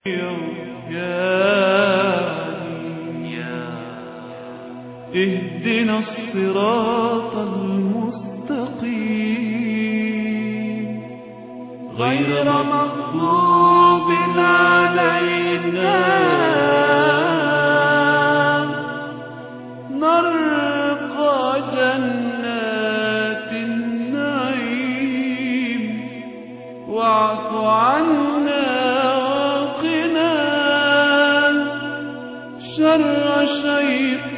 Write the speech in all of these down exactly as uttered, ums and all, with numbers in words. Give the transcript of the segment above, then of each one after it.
اهدنا الصراط المستقيم غير مغضوب علينا نرقى جنات النعيم واعف عنا وقنا شر شيطان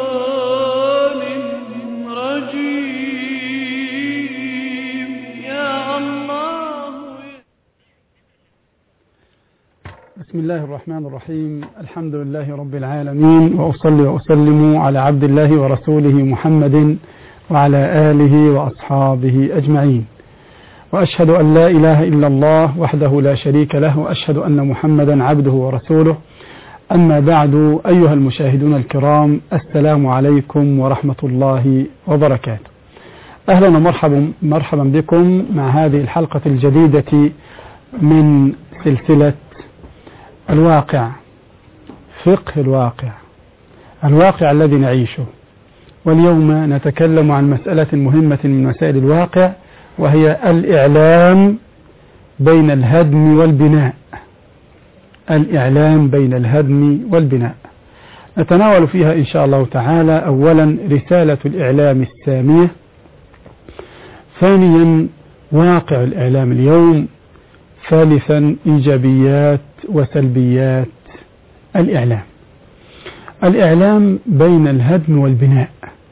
بسم الله الرحمن الرحيم. الحمد لله رب العالمين، وأصلي وأسلم على عبد الله ورسوله محمد وعلى آله وأصحابه أجمعين، وأشهد أن لا إله إلا الله وحده لا شريك له، وأشهد أن محمدا عبده ورسوله. أما بعد، أيها المشاهدون الكرام، السلام عليكم ورحمة الله وبركاته. أهلا ومرحبا مرحبا بكم مع هذه الحلقة الجديدة من سلسلة الواقع، فقه الواقع، الواقع الذي نعيشه. واليوم نتكلم عن مسألة مهمة من مسائل الواقع، وهي الإعلام بين الهدم والبناء. الإعلام بين الهدم والبناء نتناول فيها إن شاء الله تعالى أولا رسالة الإعلام السامية، ثانيا واقع الإعلام اليوم، ثالثا إيجابيات وسلبيات الإعلام. الإعلام بين الهدم والبناء.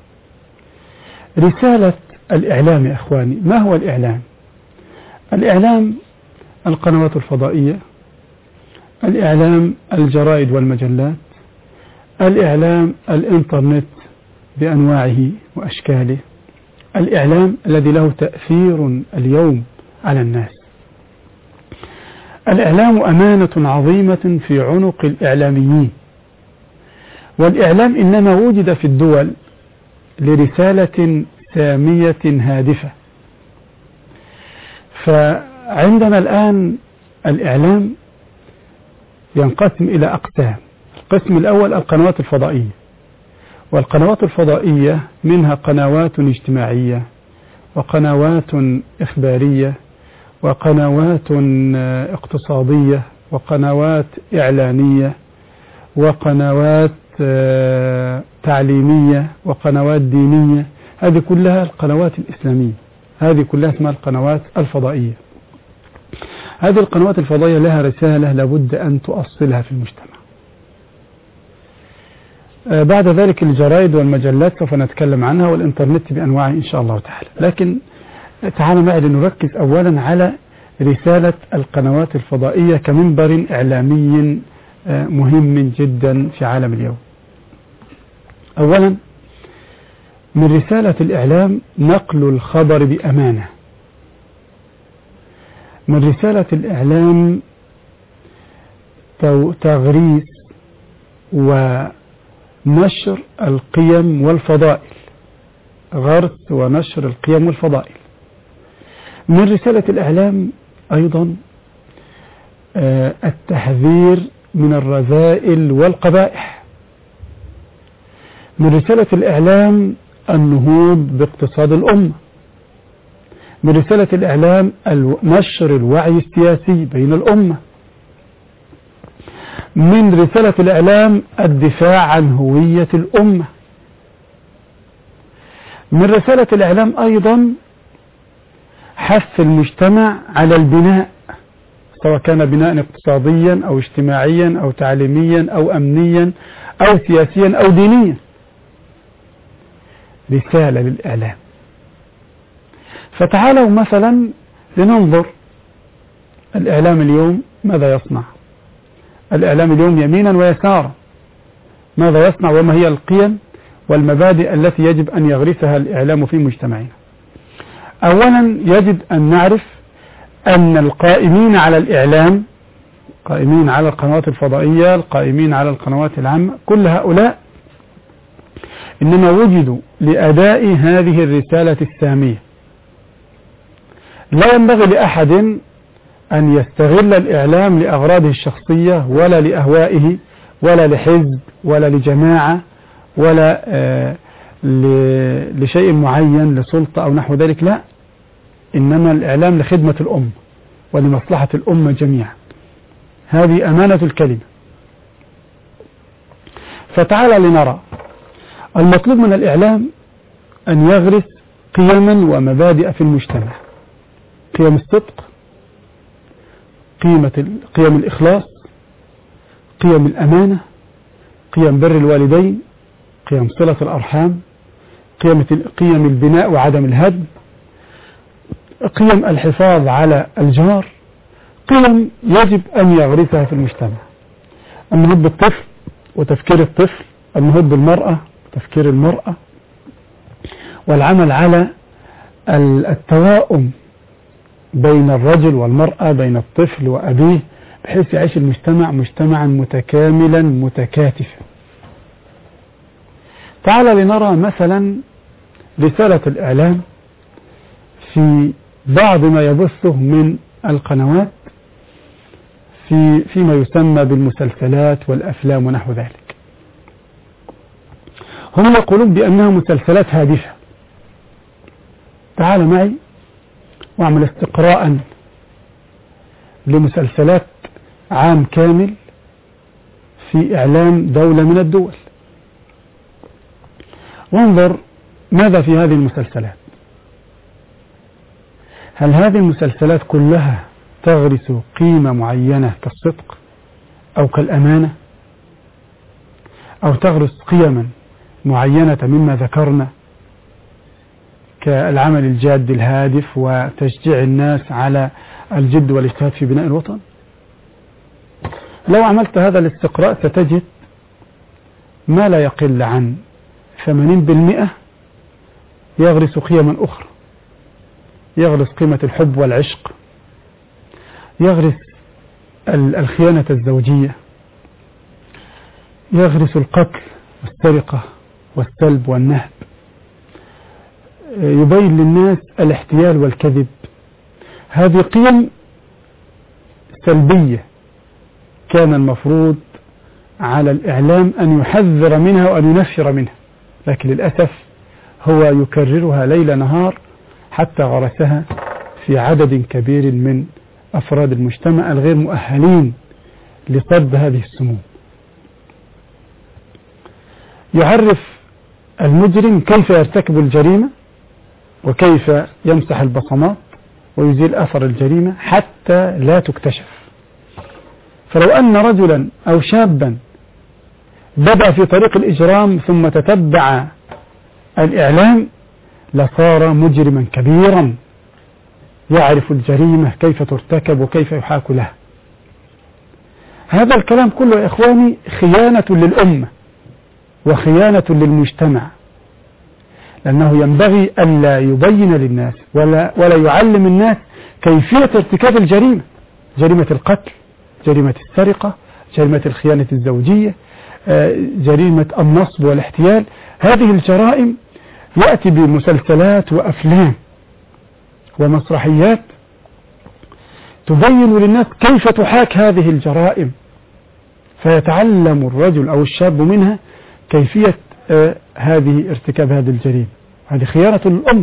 رسالة الإعلام يا أخواني، ما هو الإعلام؟ الإعلام القنوات الفضائية، الإعلام الجرائد والمجلات، الإعلام الإنترنت بأنواعه وأشكاله، الإعلام الذي له تأثير اليوم على الناس. الإعلام أمانة عظيمة في عنق الإعلاميين، والإعلام إنما وجد في الدول لرسالة سامية هادفة. فعندنا الآن الإعلام ينقسم إلى أقسام. القسم الأول القنوات الفضائية، والقنوات الفضائية منها قنوات اجتماعية، وقنوات إخبارية، وقنوات اقتصادية، وقنوات إعلانية، وقنوات تعليمية، وقنوات دينية. هذه كلها القنوات الإسلامية، هذه كلها اسمها القنوات الفضائية. هذه القنوات الفضائية لها رسالة لابد أن تؤصلها في المجتمع. بعد ذلك الجرائد والمجلات سوف نتكلم عنها، والإنترنت بأنواعه إن شاء الله تعالى. لكن تعالوا معي لنركز أولا على رسالة القنوات الفضائية كمنبر إعلامي مهم جدا في عالم اليوم. أولا، من رسالة الإعلام نقل الخبر بأمانة. من رسالة الإعلام تغريس ونشر القيم والفضائل، غرس ونشر القيم والفضائل. من رسالة الإعلام أيضا التحذير من الرذائل والقبائح. من رسالة الإعلام النهوض باقتصاد الأمة. من رسالة الإعلام نشر الوعي السياسي بين الأمة. من رسالة الإعلام الدفاع عن هوية الأمة. من رسالة الإعلام أيضا حث المجتمع على البناء، سواء كان بناء اقتصاديا أو اجتماعيا أو تعليميا أو أمنيا أو سياسيا أو دينيا. رسالة للإعلام. فتعالوا مثلا لننظر الإعلام اليوم ماذا يصنع. الإعلام اليوم يمينا ويسارا ماذا يصنع، وما هي القيم والمبادئ التي يجب أن يغرسها الإعلام في مجتمعنا. أولا يجب أن نعرف أن القائمين على الإعلام، قائمين على القنوات الفضائية، القائمين على القنوات العامة، كل هؤلاء إنما وجدوا لأداء هذه الرسالة السامية. لا ينبغي لأحد أن يستغل الإعلام لأغراضه الشخصية ولا لأهوائه ولا لحزب ولا لجماعة ولا آه لشيء معين لسلطة أو نحو ذلك، لا، إنما الإعلام لخدمة الأمة ولمصلحة الأمة جميعا. هذه أمانة الكلمة. فتعالى لنرى المطلوب من الإعلام أن يغرس قيما ومبادئ في المجتمع: قيم الصدق، قيمة قيم الإخلاص، قيم الأمانة، قيم بر الوالدين، قيم صلة الأرحام، قيم قيم البناء وعدم الهدم، قيم الحفاظ على الجار، قيم يجب أن يغرسها في المجتمع. النهوض بالطفل وتفكير الطفل، النهوض بالمرأة وتفكير المرأة، والعمل على التوائم بين الرجل والمرأة، بين الطفل وأبيه، بحيث يعيش المجتمع مجتمعا متكاملا متكاتفا. تعال لنرى مثلا رسالة الإعلام في بعض ما يبثه من القنوات في فيما يسمى بالمسلسلات والأفلام ونحو ذلك. هم يقولون بأنها مسلسلات هادفة. تعال معي واعمل استقراء لمسلسلات عام كامل في إعلام دولة من الدول، وانظر ماذا في هذه المسلسلات. هل هذه المسلسلات كلها تغرس قيمة معينة كالصدق أو كالأمانة، أو تغرس قيما معينة مما ذكرنا كالعمل الجاد الهادف وتشجيع الناس على الجد والاجتهاد في بناء الوطن؟ لو عملت هذا الاستقراء ستجد ما لا يقل عن ثمانين بالمئة يغرس قيما أخرى، يغرس قيمة الحب والعشق، يغرس الخيانة الزوجية، يغرس القتل والسرقة والسلب والنهب، يبين للناس الاحتيال والكذب. هذه قيم سلبية كان المفروض على الإعلام أن يحذر منها وأن ينفر منها، لكن للأسف هو يكررها ليل نهار حتى غرسها في عدد كبير من أفراد المجتمع الغير مؤهلين لصد هذه السموم. يعرف المجرم كيف يرتكب الجريمة وكيف يمسح البصمات ويزيل أثر الجريمة حتى لا تكتشف. فلو أن رجلا أو شابا بدأ في طريق الإجرام ثم تتبع الإعلام لصار مجرما كبيرا يعرف الجريمة كيف ترتكب وكيف يحاك لها. هذا الكلام كله يا إخواني خيانة للأمة وخيانة للمجتمع، لأنه ينبغي ألا يبين للناس ولا, ولا يعلم الناس كيفية ارتكاب الجريمة، جريمة القتل، جريمة السرقة، جريمة الخيانة الزوجية، جريمة النصب والاحتيال. هذه الجرائم يأتي بمسلسلات وأفلام ومسرحيات تبين للناس كيف تحاك هذه الجرائم، فيتعلم الرجل أو الشاب منها كيفية آه هذه ارتكاب هذه الجريمة. هذه خيانة للأمة.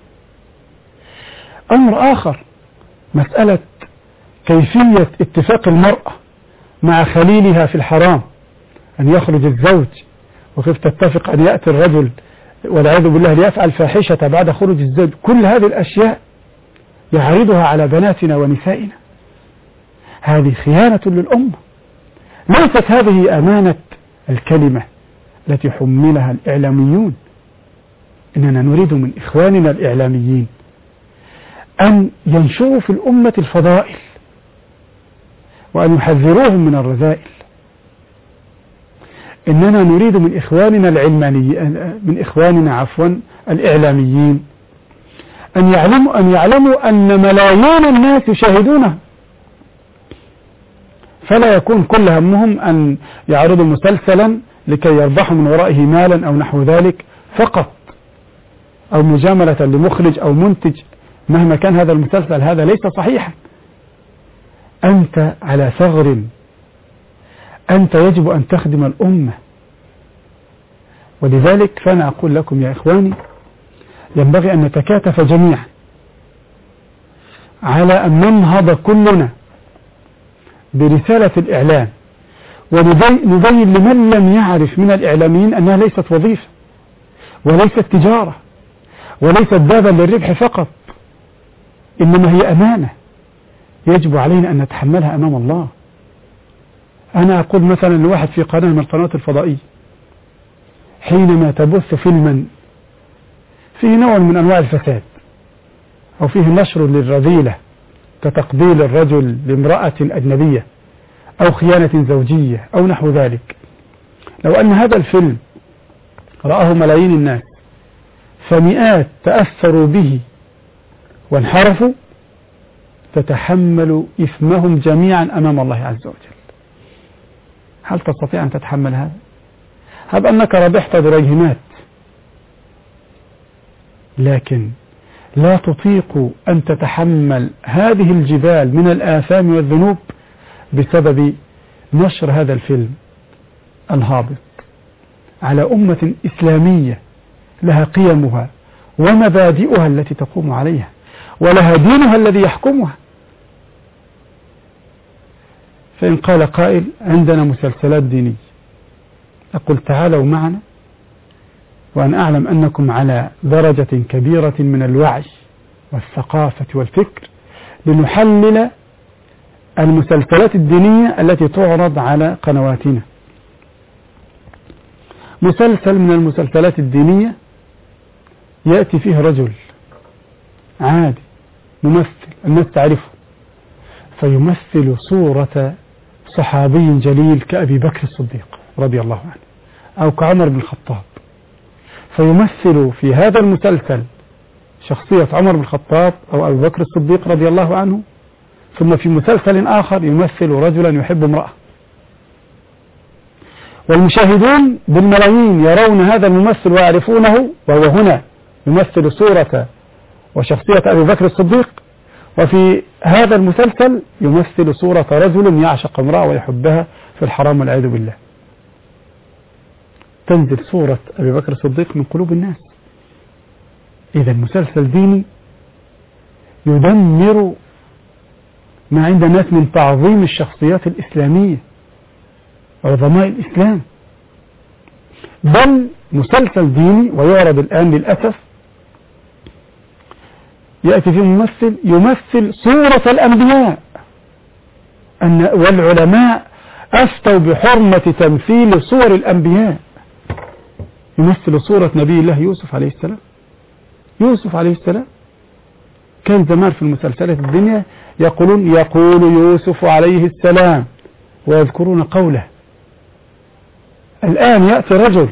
أمر آخر مسألة كيفية اتفاق المرأة مع خليلها في الحرام، أن يخرج الزوج وكيف تتفق أن يأتي الرجل والعياذ بالله ليفعل فاحشة بعد خروج الزوج. كل هذه الأشياء يعرضها على بناتنا ونسائنا. هذه خيانة للأمة. ليست هذه أمانة الكلمة التي حملها الإعلاميون. إننا نريد من إخواننا الإعلاميين أن ينشروا في الأمة الفضائل وأن يحذروهم من الرذائل. إننا نريد من إخواننا العلمانيين من إخواننا عفوا الإعلاميين أن يعلموا أن يعلموا أن ملايين الناس يشاهدونه، فلا يكون كل همهم أن يعرضوا مسلسلا لكي يربحوا من ورائه مالا أو نحو ذلك فقط، أو مجاملة لمخرج أو منتج مهما كان هذا المسلسل. هذا ليس صحيحا. أنت على ثغر، أنت يجب أن تخدم الأمة. ولذلك فأنا أقول لكم يا إخواني، ينبغي أن نتكاتف جميعا على أن ننهض كلنا برسالة الإعلام، ونبين لمن لم يعرف من الإعلاميين أنها ليست وظيفة وليست تجارة وليست بابا للربح فقط، إنما هي أمانة يجب علينا أن نتحملها أمام الله. أنا أقول مثلا لواحد في قناة من القنوات الفضائية، حينما تبث فيلما فيه نوع من أنواع الفساد أو فيه نشر للرذيلة كتقبيل الرجل لامرأة أجنبية أو خيانة زوجية أو نحو ذلك، لو أن هذا الفيلم رآه ملايين الناس فمئات تأثروا به وانحرفوا، تتحمل إثمهم جميعا أمام الله عز وجل. هل تستطيع أن تتحمل هذا؟ هب أنك ربحت دريهمات، لكن لا تطيق أن تتحمل هذه الجبال من الآثام والذنوب بسبب نشر هذا الفيلم الهابط على أمة إسلامية لها قيمها ومبادئها التي تقوم عليها ولها دينها الذي يحكمها. فإن قال قائل عندنا مسلسلات دينية، أقول تعالوا معنا، وأن أعلم أنكم على درجة كبيرة من الوعي والثقافة والفكر، لنحلل المسلسلات الدينية التي تعرض على قنواتنا. مسلسل من المسلسلات الدينية يأتي فيه رجل عادي ممثل الناس تعرفه، فيمثل صورة صحابي جليل كأبي بكر الصديق رضي الله عنه أو كعمر بن الخطاب، فيمثل في هذا المسلسل شخصية عمر بن الخطاب أو أبي بكر الصديق رضي الله عنه، ثم في مسلسل آخر يمثل رجلا يحب امرأة، والمشاهدون بالملايين يرون هذا الممثل ويعرفونه، وهو هنا يمثل صورة وشخصية أبي بكر الصديق، وفي هذا المسلسل يمثل صورة رجل يعشق امرأة ويحبها في الحرام والعياذ بالله. تنزل صورة أبي بكر الصديق من قلوب الناس. إذا مسلسل ديني يدمر ما عند الناس من تعظيم الشخصيات الإسلامية عظماء الإسلام، بل مسلسل ديني ويعرض الآن للأسف يأتي فيه ممثل يمثل صورة الأنبياء، أن والعلماء أفتوا بحرمة تمثيل صور الأنبياء. يمثل صورة نبي الله يوسف عليه السلام. يوسف عليه السلام كان زمان في المسلسلات الدنيا يقولون يقول يوسف عليه السلام ويذكرون قوله. الآن يأتي رجل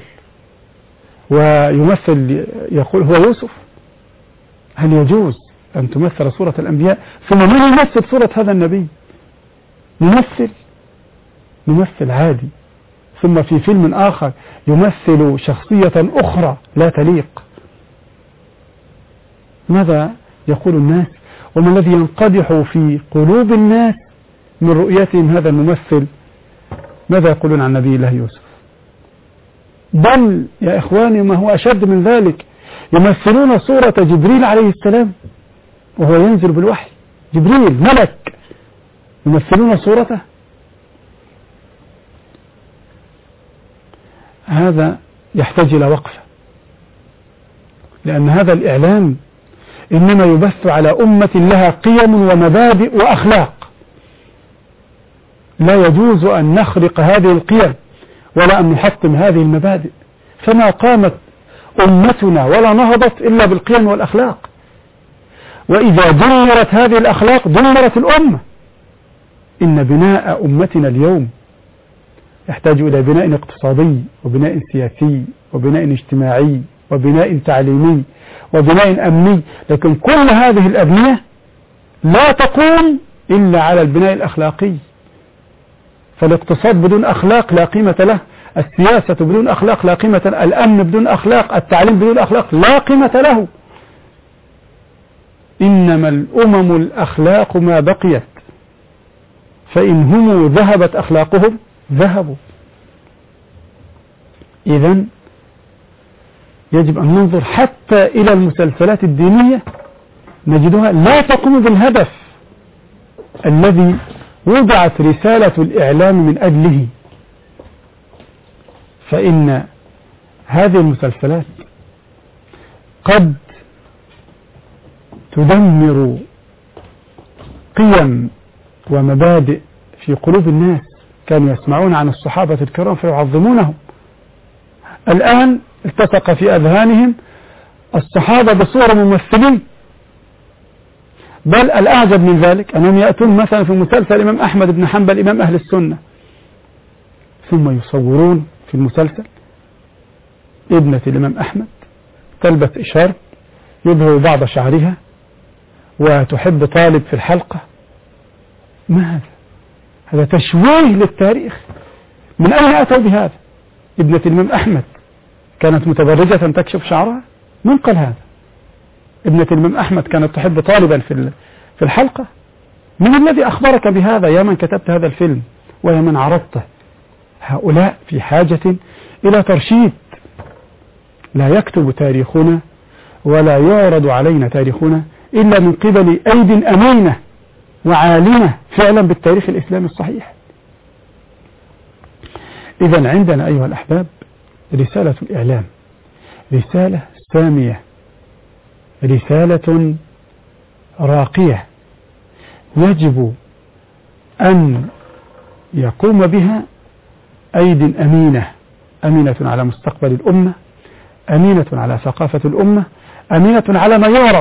ويمثل يقول هو يوسف. هل يجوز أن تمثل صورة الأنبياء؟ ثم من يمثل صورة هذا النبي؟ ممثل ممثل عادي، ثم في فيلم آخر يمثل شخصية أخرى لا تليق. ماذا يقول الناس؟ وما الذي ينقدح في قلوب الناس من رؤيتهم هذا الممثل؟ ماذا يقولون عن نبي الله يوسف؟ بل يا إخواني ما هو أشد من ذلك، يمثلون صورة جبريل عليه السلام وهو ينزل بالوحي. جبريل ملك يمثلون صورته. هذا يحتاج إلى وقفة، لأن هذا الإعلام إنما يبث على أمة لها قيم ومبادئ وأخلاق، لا يجوز أن نخرق هذه القيم ولا أن نحطم هذه المبادئ، فما قامت أمتنا ولا نهضت إلا بالقيم والأخلاق، وإذا دمرت هذه الأخلاق دمرت الأمة. إن بناء أمتنا اليوم يحتاج إلى بناء اقتصادي وبناء سياسي وبناء اجتماعي وبناء تعليمي وبناء أمني، لكن كل هذه الأبنية لا تقوم إلا على البناء الأخلاقي. فالاقتصاد بدون أخلاق لا قيمة له، السياسة بدون أخلاق لا قيمة له، الأمن بدون أخلاق، التعليم بدون أخلاق لا قيمة له. إنما الأمم الأخلاق ما بقيت، فإن هم ذهبت أخلاقهم ذهبوا. إذن يجب أن ننظر حتى إلى المسلسلات الدينية، نجدها لا تقوم بالهدف الذي وضعت رسالة الإعلام من أجله. فإن هذه المسلسلات قد تدمر قيم ومبادئ في قلوب الناس كانوا يسمعون عن الصحابة الكرام فيعظمونهم. الآن التصق في أذهانهم الصحابة بصور ممثلين، بل الأعجب من ذلك أنهم يأتون مثلا في مسلسل الإمام أحمد بن حنبل إمام أهل السنة، ثم يصورون في المسلسل ابنة الإمام أحمد تلبس إشارة يظهر بعض شعرها وتحب طالب في الحلقة. ما هذا؟ هذا تشويه للتاريخ. من أين أتوا بهذا؟ ابنة الإمام أحمد كانت متبرجة تكشف شعرها؟ من قال هذا؟ ابنة الإمام أحمد كانت تحب طالبا في في الحلقة؟ من الذي أخبرك بهذا يا من كتبت هذا الفيلم ويا من عرضته؟ هؤلاء في حاجة إلى ترشيد. لا يكتب تاريخنا ولا يعرض علينا تاريخنا إلا من قبل أيد أمينة وعالمة فعلا بالتاريخ الإسلامي الصحيح. إذن عندنا أيها الأحباب رسالة الإعلام، رسالة سامية، رسالة راقية، يجب أن يقوم بها أيد أمينة، أمينة على مستقبل الأمة، أمينة على ثقافة الأمة، أمينة على ما يعرض.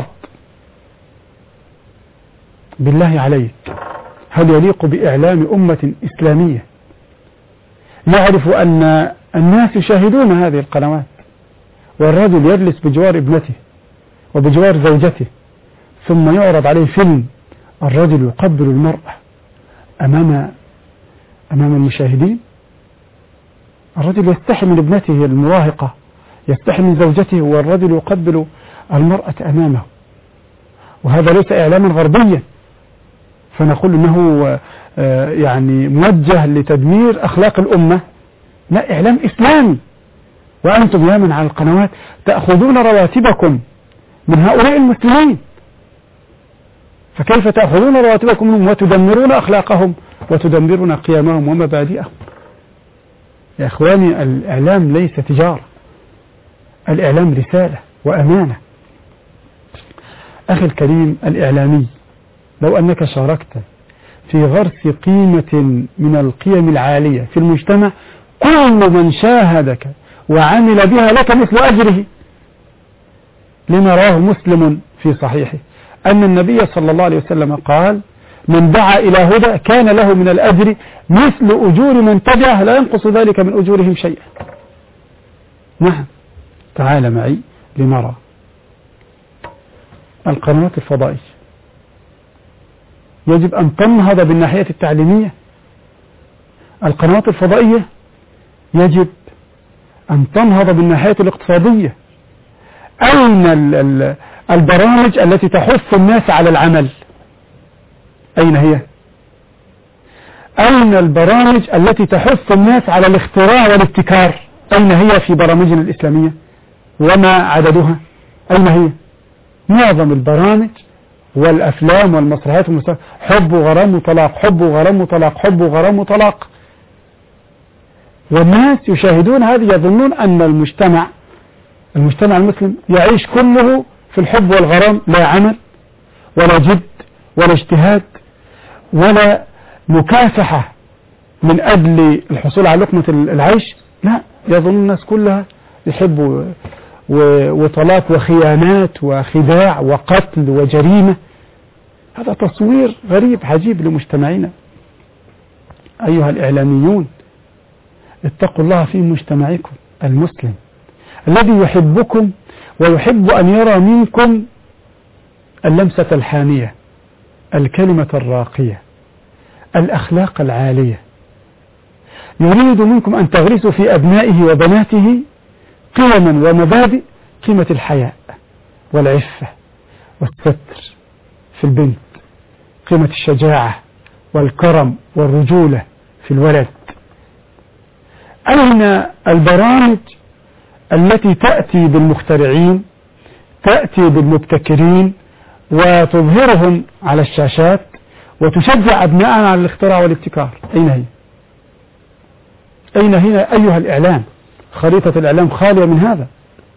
بالله عليك، هل يليق بإعلام أمة إسلامية يعرف أن الناس يشاهدون هذه القنوات والرجل يجلس بجوار ابنته وبجوار زوجته ثم يعرض عليه فيلم الرجل يقبل المرأة أمام أمام المشاهدين؟ الرجل يستحي من ابنته المراهقة، يستحي من زوجته، والرجل يقبل المرأة أمامه. وهذا ليس إعلاما غربيا فنقول إنه يعني موجه لتدمير أخلاق الأمة، لا، إعلام إسلامي. وأنتم يا من على القنوات تأخذون رواتبكم من هؤلاء المسلمين، فكيف تأخذون رواتبكم منهم وتدمرون أخلاقهم وتدمرون قيمهم ومبادئهم؟ يا إخواني، الإعلام ليس تجارة، الإعلام رسالة وأمانة. أخي الكريم الإعلامي، لو أنك شاركت في غرس قيمة من القيم العالية في المجتمع كل من شاهدك وعمل بها لك مثل أجره. لما رواه مسلم في صحيحه أن النبي صلى الله عليه وسلم قال: من دعا إلى هدى كان له من الأجر مثل أجور من تبعه لا ينقص ذلك من أجورهم شيئا. نعم، تعال معي لنرى القنوات الفضائية يجب أن تنهض بالناحية التعليمية. القنوات الفضائية يجب أن تنهض بالناحية الاقتصادية. أين البرامج التي تحث الناس على العمل؟ أين هي؟ أين البرامج التي تحث الناس على الاختراع والابتكار؟ أين هي في برامجنا الإسلامية؟ وما عددها؟ أين هي؟ معظم البرامج والأفلام والمسرحيات والمسرحيات حب وغرام وطلاق، حب وغرام وطلاق، حب وغرام وطلاق. والناس يشاهدون هذه يظنون أن المجتمع المجتمع المسلم يعيش كله في الحب والغرام، لا عمل ولا جد ولا اجتهاد ولا مكافحة من أجل الحصول على لقمة العيش. لا، يظن الناس كلها يحبوا وطلاق وخيانات وخداع وقتل وجريمة. هذا تصوير غريب عجيب لمجتمعنا. أيها الإعلاميون، اتقوا الله في مجتمعكم المسلم الذي يحبكم ويحب أن يرى منكم اللمسة الحانية، الكلمة الراقية، الأخلاق العالية. يريد منكم أن تغرسوا في أبنائه وبناته قيما ومبادئ، قيمة الحياء والعفة والستر في البنت، قيمة الشجاعة والكرم والرجولة في الولد؟ أين البرامج التي تأتي بالمخترعين، تأتي بالمبتكرين وتظهرهم على الشاشات وتشجع أبناءنا على الاختراع والابتكار؟ أين هي؟ أين هنا أيها الإعلام؟ خريطة الإعلام خالية من هذا.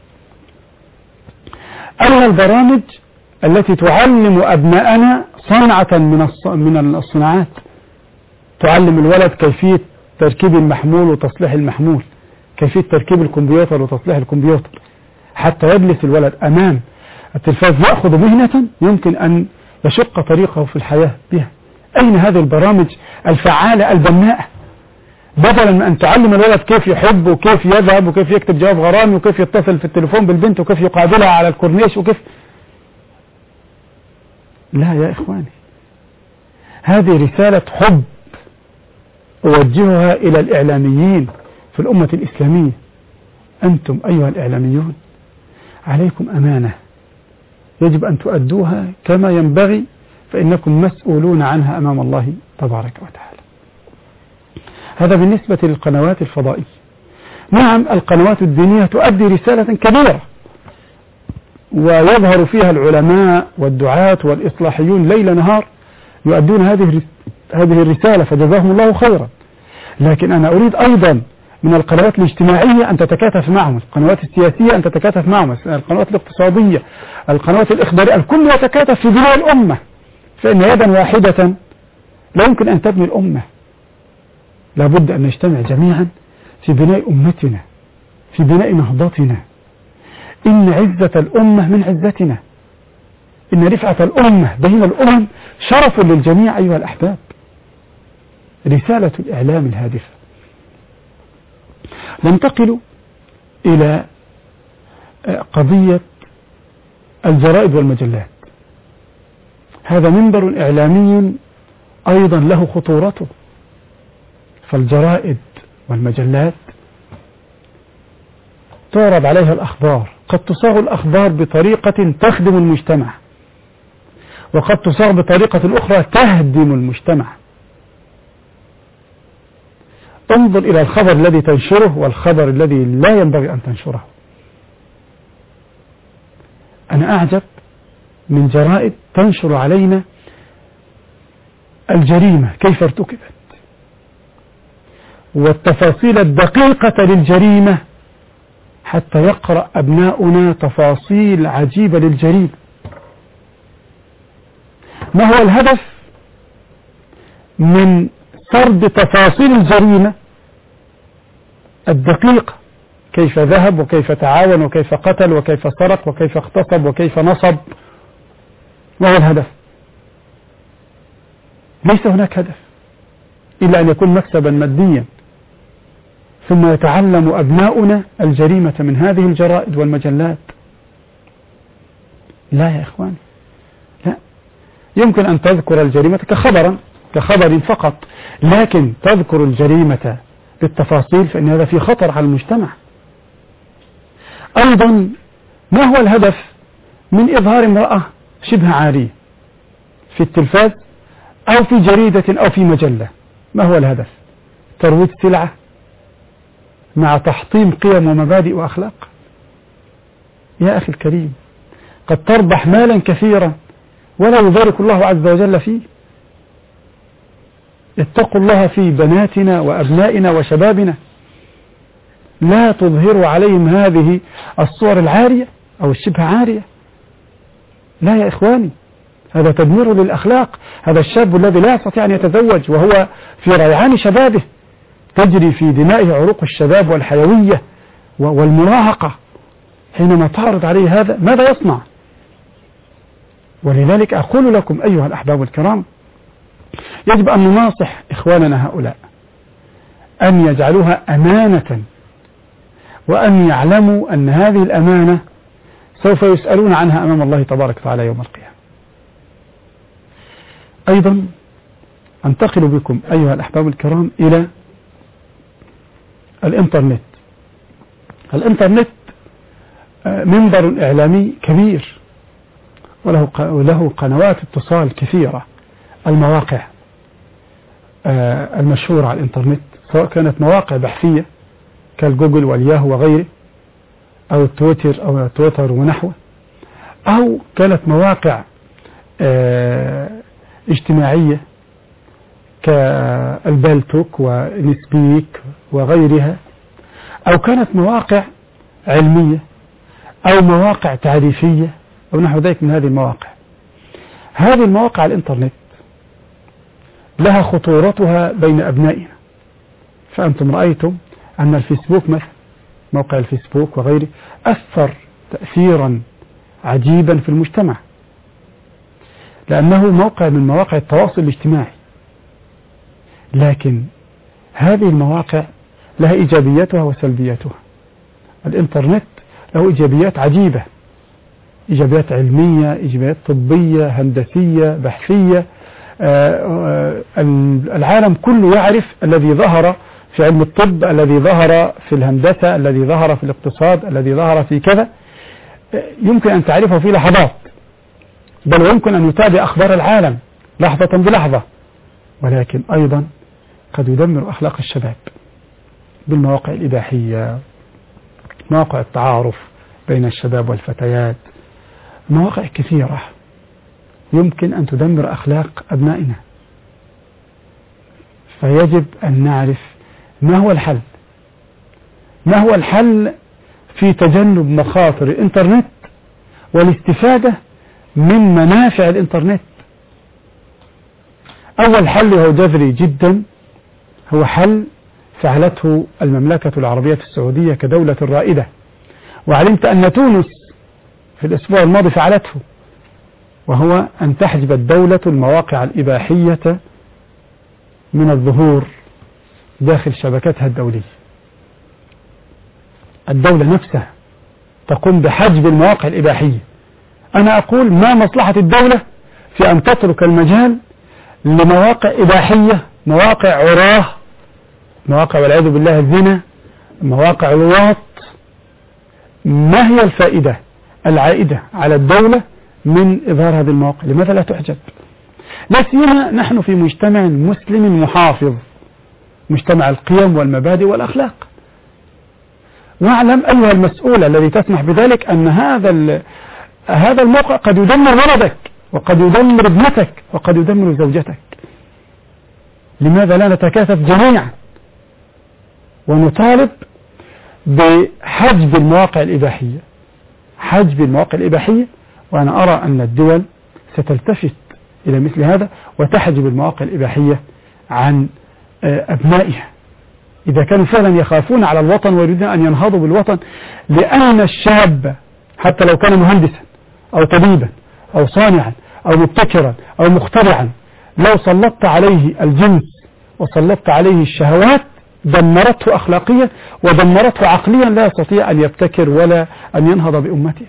أين البرامج التي تعلم أبناءنا صنعة من من الصناعات، تعلم الولد كيفية تركيب المحمول وتصليح المحمول، كيفية تركيب الكمبيوتر وتصليح الكمبيوتر، حتى يجلس الولد أمام التلفاز يأخذ مهنة يمكن أن يشق طريقه في الحياة بها؟ أين هذه البرامج الفعالة البناءة؟ بدلا من أن تعلم الولد كيف يحب وكيف يذهب وكيف يكتب جواب غرامي وكيف يتصل في التليفون بالبنت وكيف يقابلها على الكورنيش وكيف. لا يا إخواني، هذه رسالة حب أوجهها إلى الإعلاميين في الأمة الإسلامية. أنتم أيها الإعلاميون عليكم أمانة يجب أن تؤدوها كما ينبغي، فإنكم مسؤولون عنها أمام الله تبارك وتعالى. هذا بالنسبة للقنوات الفضائية. نعم، القنوات الدينية تؤدي رسالة كبيرة ويظهر فيها العلماء والدعاة والإصلاحيون ليل نهار يؤدون هذه هذه الرسالة، فجزاهم الله خيرا. لكن أنا أريد أيضا من القنوات الاجتماعية أن تتكاتف معهم، القنوات السياسية أن تتكاتف معهم، القنوات الاقتصادية، القنوات الإخبارية، الكل يتكاتف في بناء الأمة، فإن يدا واحدة لا يمكن أن تبني الأمة. لابد أن نجتمع جميعا في بناء أمتنا، في بناء نهضتنا. إن عزة الأمة من عزتنا، إن رفعة الأمة بين الأمم شرف للجميع أيها الأحباب. رسالة الإعلام الهادفة. ننتقل إلى قضية الجرائد والمجلات. هذا منبر إعلامي أيضا له خطورته، فالجرائد والمجلات تعرض عليها الأخبار، قد تصاغ الأخبار بطريقة تخدم المجتمع، وقد تصاغ بطريقة أخرى تهدم المجتمع. انظر إلى الخبر الذي تنشره والخبر الذي لا ينبغي أن تنشره. أنا أعجب من جرائد تنشر علينا الجريمة كيف ارتكبت والتفاصيل الدقيقة للجريمة، حتى يقرأ أبناؤنا تفاصيل عجيبة للجريمة. ما هو الهدف من سرد تفاصيل الجريمة الدقيقة؟ كيف ذهب وكيف تعاون وكيف قتل وكيف سرق وكيف اغتصب وكيف نصب. ما هو الهدف؟ ليس هناك هدف إلا أن يكون مكسبا ماديا، ثم يتعلم أبناؤنا الجريمة من هذه الجرائد والمجلات. لا يا إخوان، لا. يمكن أن تذكر الجريمة كخبرا كخبر فقط، لكن تذكر الجريمة بالتفاصيل فإن هذا في خطر على المجتمع. أيضا ما هو الهدف من إظهار امرأة شبه عارية في التلفاز أو في جريدة أو في مجلة؟ ما هو الهدف؟ ترويج سلعة مع تحطيم قيم ومبادئ وأخلاق؟ يا أخي الكريم، قد تربح مالا كثيرا ولا يبارك الله عز وجل فيه. اتقوا الله في بناتنا وأبنائنا وشبابنا، لا تظهروا عليهم هذه الصور العارية أو الشبه عارية. لا يا إخواني، هذا تدمير للأخلاق. هذا الشاب الذي لا يستطيع أن يتزوج وهو في ريعان شبابه، تجري في دمائه عروق الشباب والحيوية والمراهقة، حينما تعرض عليه هذا ماذا يصنع؟ ولذلك أقول لكم أيها الأحباب الكرام، يجب أن نناصح إخواننا هؤلاء أن يجعلوها أمانة، وأن يعلموا أن هذه الأمانة سوف يسألون عنها أمام الله تبارك وتعالى يوم القيامة. أيضا أنتقل بكم أيها الأحباب الكرام إلى الإنترنت. الإنترنت منبر إعلامي كبير وله له قنوات اتصال كثيرة، المواقع. المشهورة على الإنترنت، سواء كانت مواقع بحثية كالجوجل والياهو وغيره، أو التويتر أو تويتر ونحوه، أو كانت مواقع اجتماعية كالبالتوك ونسبيك وغيرها، أو كانت مواقع علمية أو مواقع تعريفية أو نحو ذلك من هذه المواقع. هذه المواقع على الإنترنت لها خطورتها بين أبنائنا. فأنتم رأيتم أن الفيسبوك مثلا، موقع الفيسبوك وغيره، أثر تأثيرا عجيبا في المجتمع، لأنه موقع من مواقع التواصل الاجتماعي. لكن هذه المواقع لها إيجابياتها وسلبياتها. الإنترنت له إيجابيات عجيبة، إيجابيات علمية، إيجابيات طبية، هندسية، بحثية. العالم كله يعرف الذي ظهر في علم الطب، الذي ظهر في الهندسة، الذي ظهر في الاقتصاد، الذي ظهر في كذا، يمكن أن تعرفه في لحظات، بل ويمكن أن يتابع أخبار العالم لحظة بلحظة. ولكن أيضا قد يدمر أخلاق الشباب بالمواقع الإباحية، مواقع التعارف بين الشباب والفتيات، مواقع كثيرة يمكن أن تدمر أخلاق أبنائنا. فيجب أن نعرف ما هو الحل، ما هو الحل في تجنب مخاطر الإنترنت والاستفادة من منافع الإنترنت. أول حل هو جذري جدا، هو حل فعلته المملكة العربية السعودية كدولة رائدة، وعلمت أن تونس في الأسبوع الماضي فعلته، وهو أن تحجب الدولة المواقع الإباحية من الظهور داخل شبكتها الدولية. الدولة نفسها تقوم بحجب المواقع الإباحية. أنا أقول ما مصلحة الدولة في أن تترك المجال لمواقع إباحية، مواقع عراه، مواقع والعياذ بالله الزنا، مواقع الوط. ما هي الفائدة العائدة على الدولة من إظهار هذه المواقع؟ لماذا لا تحجب؟ لا سيما نحن في مجتمع مسلم محافظ، مجتمع القيم والمبادئ والأخلاق. واعلم أيها المسؤول الذي تسمح بذلك أن هذا هذا الموقع قد يدمر ولدك، وقد يدمر ابنتك، وقد يدمر زوجتك. لماذا لا نتكاتف جميعا ونطالب بحجب المواقع الإباحية، حجب المواقع الإباحية؟ وأنا أرى أن الدول ستلتفت إلى مثل هذا وتحجب المواقع الإباحية عن أبنائها إذا كانوا فعلا يخافون على الوطن ويريدون أن ينهضوا بالوطن. لأن الشاب حتى لو كان مهندسا أو طبيبا أو صانعا أو مبتكرا أو مخترعا، لو سلطت عليه الجنس وسلطت عليه الشهوات دمرته أخلاقيا ودمرته عقليا، لا يستطيع أن يبتكر ولا أن ينهض بأمته.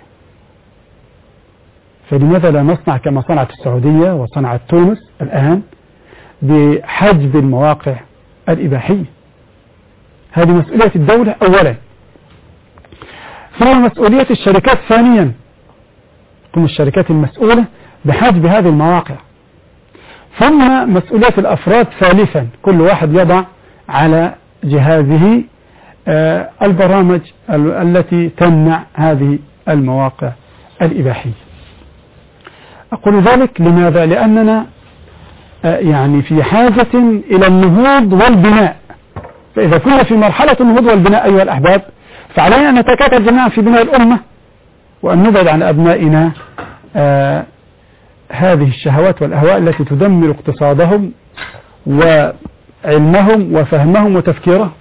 فلماذا لا نصنع كما صنعت السعودية وصنعت تونس الآن بحجب المواقع الإباحية؟ هذه مسؤولية الدولة أولا، ثم مسؤولية الشركات ثانيا، تكون الشركات المسؤولة بحجب هذه المواقع، ثم مسؤولية الأفراد ثالثا، كل واحد يضع على جهازه آه البرامج التي تمنع هذه المواقع الإباحية. أقول ذلك لماذا؟ لأننا آه يعني في حاجة إلى النهوض والبناء. فإذا كنا في مرحلة النهوض والبناء أيها الأحباب، فعلينا أن نتكاتف جميعا في بناء الأمة، وأن نبعد عن أبنائنا آه هذه الشهوات والأهواء التي تدمر اقتصادهم وعلمهم وفهمهم وتفكيرهم.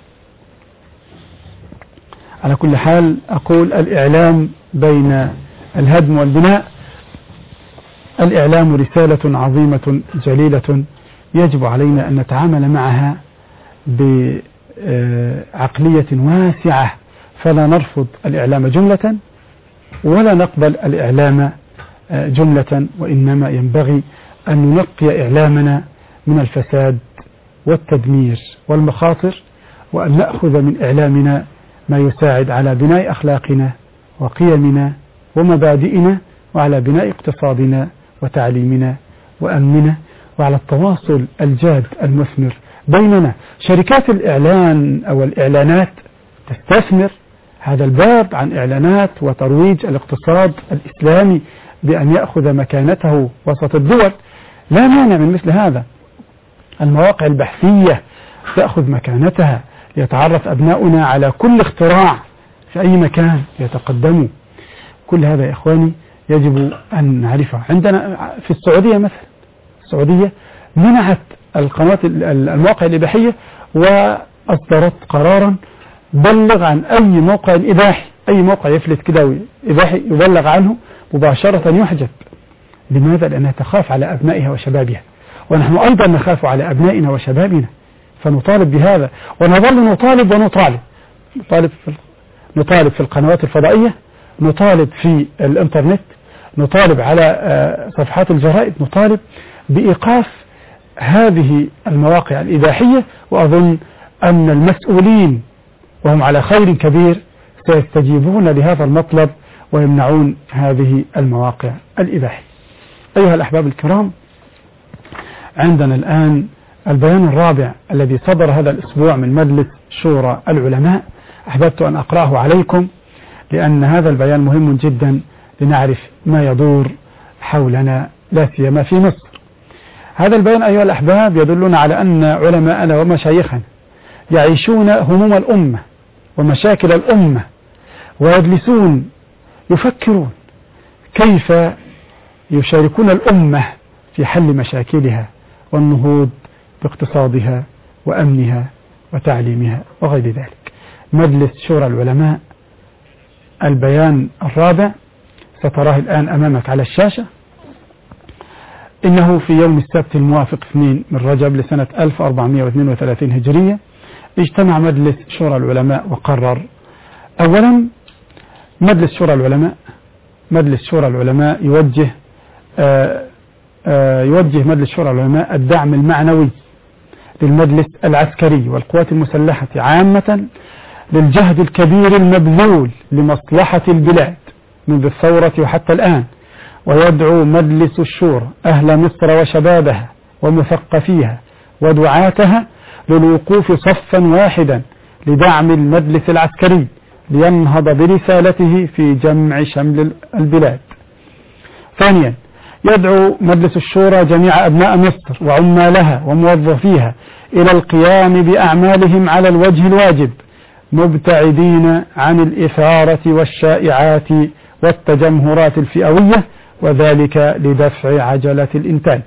على كل حال أقول الإعلام بين الهدم والبناء، الإعلام رسالة عظيمة جليلة يجب علينا أن نتعامل معها بعقلية واسعة، فلا نرفض الإعلام جملة ولا نقبل الإعلام جملة، وإنما ينبغي أن ننقي إعلامنا من الفساد والتدمير والمخاطر، وأن نأخذ من إعلامنا ما يساعد على بناء أخلاقنا وقيمنا ومبادئنا، وعلى بناء اقتصادنا وتعليمنا وأمننا وعلى التواصل الجاد المثمر بيننا. شركات الإعلان أو الإعلانات تستثمر هذا الباب عن إعلانات وترويج الاقتصاد الإسلامي بأن يأخذ مكانته وسط الدول، لا مانع من مثل هذا. المواقع البحثية تأخذ مكانتها ليتعرف أبناؤنا على كل اختراع في أي مكان يتقدموا. كل هذا يا إخواني يجب أن نعرفه. عندنا في السعودية مثلا، السعودية منعت القنوات المواقع الإباحية وأصدرت قرارا بلغ عن أي موقع إباحي، أي موقع يفلت كده إباحي يبلغ عنه مباشرة يحجب. لماذا؟ لأنها تخاف على أبنائها وشبابها، ونحن أيضا نخاف على أبنائنا وشبابنا، فنطالب بهذا ونظل نطالب ونطالب نطالب في, نطالب في القنوات الفضائية، نطالب في الإنترنت، نطالب على صفحات الجرائد، نطالب بإيقاف هذه المواقع الإباحية. وأظن أن المسؤولين وهم على خير كبير سيستجيبون لهذا المطلب ويمنعون هذه المواقع الإباحية. أيها الأحباب الكرام، عندنا الآن البيان الرابع الذي صدر هذا الأسبوع من مجلس شورى العلماء. أحببت أن أقرأه عليكم لأن هذا البيان مهم جدا لنعرف ما يدور حولنا لا سيما في مصر. هذا البيان أيها الأحباب يدلنا على أن علماءنا ومشايخنا يعيشون هموم الأمة ومشاكل الأمة، ويجلسون يفكرون كيف يشاركون الأمة في حل مشاكلها والنهوض باقتصادها وأمنها وتعليمها وغير ذلك. مجلس شورى العلماء البيان الرابع ستراه الآن أمامك على الشاشة. إنه في يوم السبت الموافق اثنين من رجب لسنة ألف وأربعمائة واثنين وثلاثين هجرية اجتمع مجلس شورى العلماء وقرر أولا مجلس شورى العلماء مجلس شورى العلماء يوجه آآ آآ يوجه مجلس شورى العلماء الدعم المعنوي للمجلس العسكري والقوات المسلحة عامة للجهد الكبير المبذول لمصلحة البلاد منذ الثورة وحتى الآن، ويدعو مجلس الشورى أهل مصر وشبابها ومثقفيها ودعاتها للوقوف صفا واحدا لدعم المجلس العسكري لينهض برسالته في جمع شمل البلاد. ثانيا يدعو مجلس الشورى جميع أبناء مصر وعمالها وموظفيها إلى القيام بأعمالهم على الوجه الواجب مبتعدين عن الإثارة والشائعات والتجمهرات الفئوية، وذلك لدفع عجلة الإنتاج.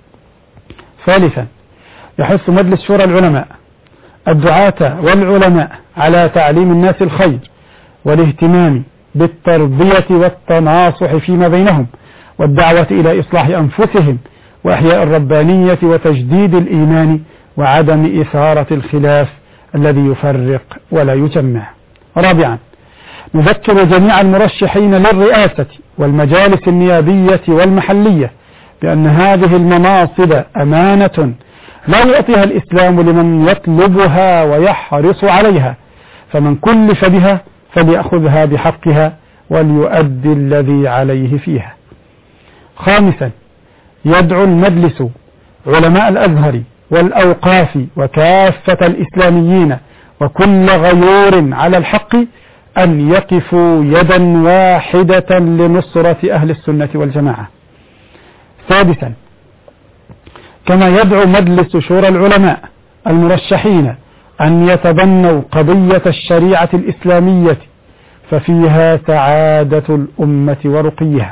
ثالثا يحث مجلس شورى العلماء الدعاة والعلماء على تعليم الناس الخير والاهتمام بالتربية والتناصح فيما بينهم والدعوة إلى إصلاح أنفسهم وإحياء الربانية وتجديد الإيمان وعدم إثارة الخلاف الذي يفرق ولا يجمع. رابعا نذكر جميع المرشحين للرئاسة والمجالس النيابية والمحلية بأن هذه المناصب أمانة لا يعطيها الإسلام لمن يطلبها ويحرص عليها، فمن كلف بها فليأخذها بحقها وليؤدي الذي عليه فيها. خامسا يدعو المجلس علماء الأزهر والأوقاف وكافة الإسلاميين وكل غيور على الحق أن يقفوا يدا واحدة لنصرة أهل السنة والجماعة. سادسا كما يدعو مجلس شورى العلماء المرشحين أن يتبنوا قضية الشريعة الإسلامية ففيها سعادة الأمة ورقيها.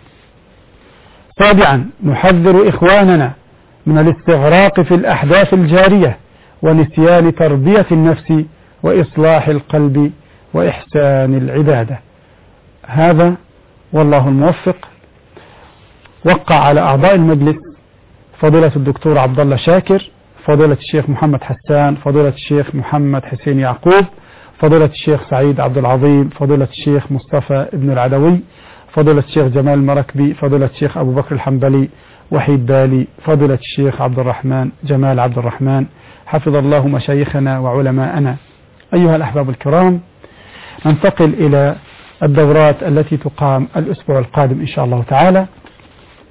سابعا نحذر إخواننا من الاستغراق في الأحداث الجارية ونسيان تربية النفس وإصلاح القلب وإحسان العبادة. هذا والله الموفق. وقع على أعضاء المجلس فضيلة الدكتور عبد الله شاكر، فضيلة الشيخ محمد حسان، فضيلة الشيخ محمد حسين يعقوب، فضيلة الشيخ سعيد عبد العظيم، فضيلة الشيخ مصطفى ابن العدوي، فضيلة الشيخ جمال المركبي، فضيلة الشيخ أبو بكر الحنبلي وحيد بالي، فضيلة الشيخ عبد الرحمن جمال عبد الرحمن، حفظ الله مشايخنا وعلماءنا. أيها الأحباب الكرام، ننتقل إلى الدورات التي تقام الأسبوع القادم إن شاء الله تعالى.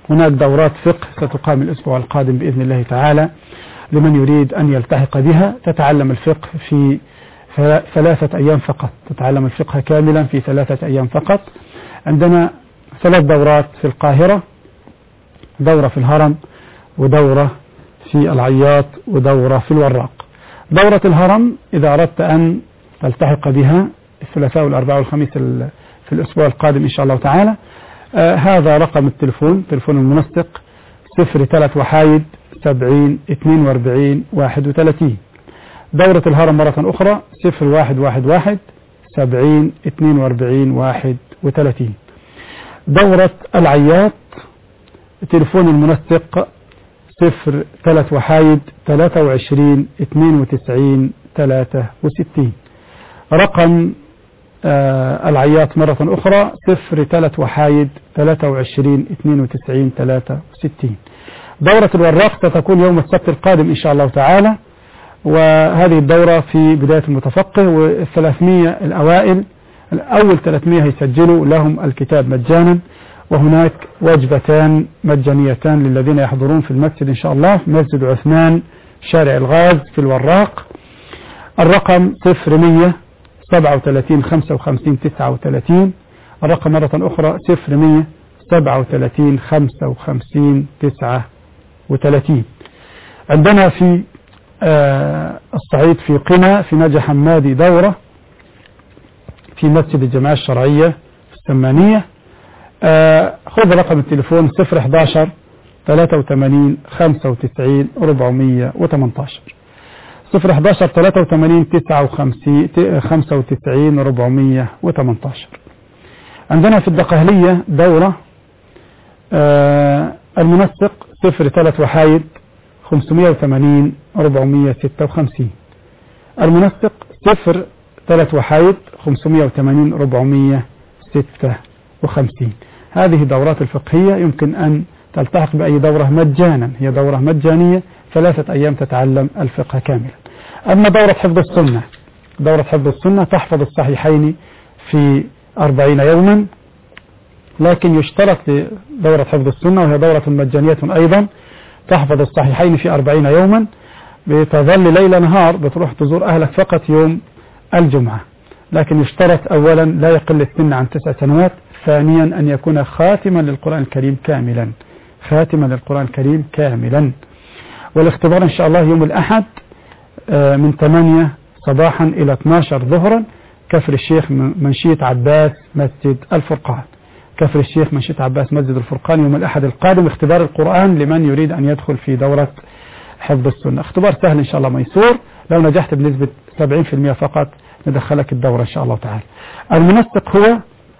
هناك دورات فقه ستقام الأسبوع القادم بإذن الله تعالى لمن يريد أن يلتحق بها. تتعلم الفقه في ثلاثة أيام فقط، تتعلم الفقه كاملا في ثلاثة أيام فقط. عندنا ثلاث دورات في القاهرة، دورة في الهرم ودورة في العياط ودورة في الوراق. دورة الهرم إذا أردت أن تلتحق بها الثلاثاء والأربعاء والخميس في الأسبوع القادم إن شاء الله تعالى، آه هذا رقم التلفون، تلفون المنسق صفر ثلاث وحايد سبعين اثنين واربعين واحد وثلاثين. دورة الهرم مرة أخرى صفر واحد واحد واحد سبعين اثنين واربعين واحد وثلاثين. دورة العياط تلفون المنسق صفر ثلاث وحايد ثلاثة وعشرين اثنين وتسعين ثلاثة وستين. رقم آه العياط مرة أخرى صفر ثلاث وحايد ثلاثة وعشرين اثنين وتسعين ثلاثة وستين. دورة الوراق ستكون يوم السبت القادم إن شاء الله تعالى، وهذه الدورة في بداية المتفقه، والثلاثمية الأوائل الأول ثلاثمية هيسجلوا لهم الكتاب مجانا، وهناك وجبتان مجانيتان للذين يحضرون في المسجد إن شاء الله، مسجد عثمان شارع الغاز في الوراق. الرقم صفر مية سبعة وثلاثين خمسة وخمسين تسعة وثلاثين. الرقم مرة أخرى صفر مية سبعة وثلاثين خمسة وخمسين تسعة وثلاثين. عندنا في آه الصعيد في قنا في نجا حمادي دورة في مسجد الجماعة الشرعية في السمانية. آه خذ رقم التليفون صفر واحد واحد ثلاثة وثمانين خمسة وتسعين أربعمية وثمانية عشر صفر واحد واحد ثلاثة وثمانين تسعة وخمسين خمسة وتسعين أربعمية وثمانية عشر. عندنا في الدقهلية دورة آه المنسق صفر ثلاث وحايد خمسمية وثمانين أربعمية ستة وخمسين. المنسق صفر ثلاث وحايد خمسمية وثمانين أربعمية ستة وخمسين. هذه دورات الفقهية يمكن أن تلتحق بأي دورة مجانا، هي دورة مجانية ثلاثة أيام تتعلم الفقه كاملا. أما دورة حفظ السنة، دورة حفظ السنة تحفظ الصحيحين في أربعين يوما، لكن يشترط لدورة حفظ السنة وهي دورة مجانية أيضا تحفظ الصحيحين في أربعين يوما، بتظل ليل نهار بتروح تزور أهلك فقط يوم الجمعة، لكن يشترط أولا لا يقل السن عن تسع سنوات، ثانيا أن يكون خاتما للقرآن الكريم كاملا، خاتما للقرآن الكريم كاملا. والاختبار إن شاء الله يوم الأحد من ثمانية صباحا إلى اثني عشر ظهرا، كفر الشيخ منشية عباس مسجد الفرقان، كفر الشيخ منشية عباس مسجد الفرقان يوم الأحد القادم. اختبار القرآن لمن يريد أن يدخل في دورة حفظ السنة، اختبار سهل إن شاء الله ميسور، لو نجحت بنسبة سبعين بالمئة فقط ندخلك الدورة إن شاء الله تعالى. المنسق هو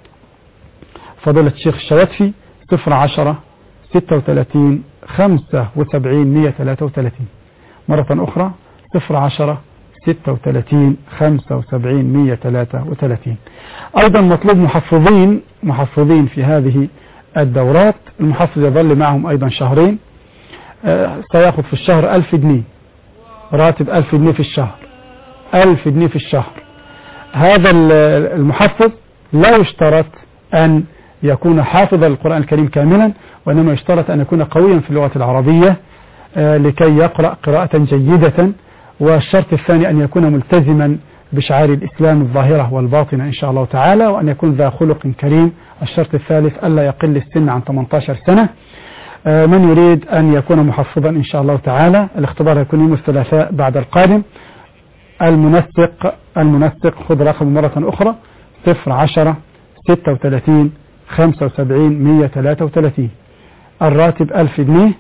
فضيلة الشيخ الشواتفي صفر عشرة ستة وثلاثين خمسة وسبعين مئة وثلاثة وثلاثين. مرة أخرى صفر عشرة ستة وثلاثين خمسة وسبعين مئة وثلاثة وثلاثين. أيضا مطلوب محفظين محفظين في هذه الدورات، المحفظ يظل معهم أيضا شهرين، آه سيأخذ في الشهر ألف جنيه، راتب ألف جنيه في الشهر، ألف جنيه في الشهر. هذا المحفظ لا يشترط أن يكون حافظا للقرآن الكريم كاملا، وإنما يشترط أن يكون قويا في اللغة العربية آه لكي يقرأ قراءة جيدة. والشرط الثاني أن يكون ملتزما بشعائر الإسلام الظاهرة والباطنة إن شاء الله تعالى، وأن يكون ذا خلق كريم. الشرط الثالث ألا يقل السن عن ثمانية عشر سنة. آه من يريد أن يكون محفظا إن شاء الله تعالى الاختبار يكون يوم الثلاثاء بعد القادم. المنسق المنسق خذ رقم مرة أخرى صفر عشرة ستة وثلاثين خمسة وسبعين مئة وثلاثة وثلاثين. الراتب ألف جنيه،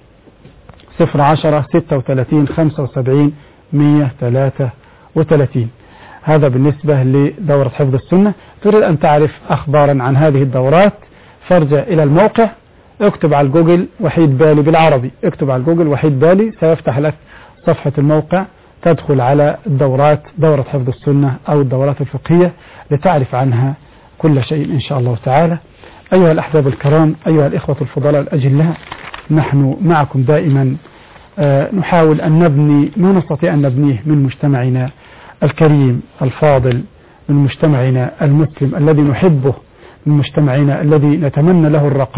صفر عشرة ستة وثلاثين خمسة وسبعين مئة وثلاثة وثلاثين. هذا بالنسبة لدورة حفظ السنة. تريد أن تعرف أخبارا عن هذه الدورات فارجع إلى الموقع، اكتب على الجوجل وحيد بالي بالعربي، اكتب على الجوجل وحيد بالي سيفتح لك صفحة الموقع، تدخل على الدورات، دورة حفظ السنة أو الدورات الفقهية لتعرف عنها كل شيء إن شاء الله تعالى. أيها الأحباب الكرام، أيها الإخوة الفضلاء الأجلاء، نحن معكم دائما نحاول أن نبني ما نستطيع أن نبنيه من مجتمعنا الكريم الفاضل، من مجتمعنا المسلم الذي نحبه، من مجتمعنا الذي نتمنى له الرقاء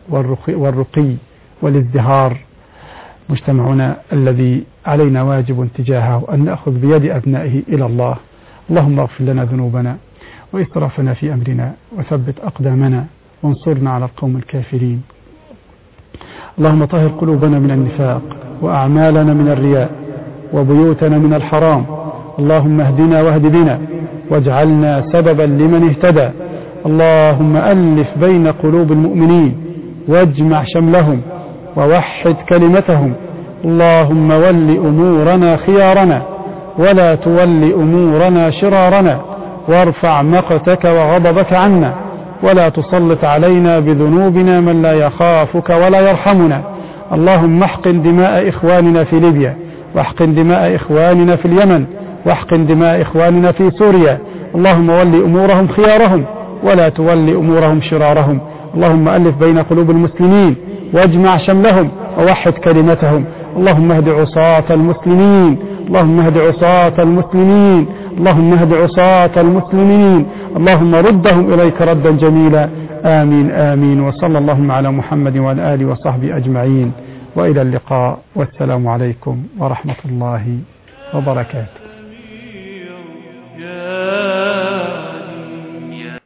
والرقي, والرقي والازدهار مجتمعنا الذي علينا واجب تجاهه أن نأخذ بيد أبنائه إلى الله. اللهم اغفر لنا ذنوبنا وإسرافنا في أمرنا وثبت أقدامنا وانصرنا على القوم الكافرين. اللهم طهر قلوبنا من النفاق وأعمالنا من الرياء وبيوتنا من الحرام. اللهم اهدنا واهد بنا واجعلنا سببا لمن اهتدى. اللهم ألف بين قلوب المؤمنين واجمع شملهم ووحد كلمتهم. اللهم ول أمورنا خيارنا ولا تول أمورنا شرارنا، وارفع مقتك وغضبك عنا، ولا تسلط علينا بذنوبنا من لا يخافك ولا يرحمنا. اللهم احقن دماء إخواننا في ليبيا، واحقن دماء إخواننا في اليمن، واحقن دماء إخواننا في سوريا. اللهم ول أمورهم خيارهم ولا تول أمورهم شرارهم. اللهم ألف بين قلوب المسلمين واجمع شملهم ووحد كلمتهم. اللهم اهد عصاة المسلمين، اللهم اهد عصاة المسلمين، اللهم اهد عصاة المسلمين. اللهم ردهم إليك ردا جميلا. آمين آمين. وصلى اللهم على محمد وعلى آله وصحبه أجمعين، وإلى اللقاء، والسلام عليكم ورحمة الله وبركاته.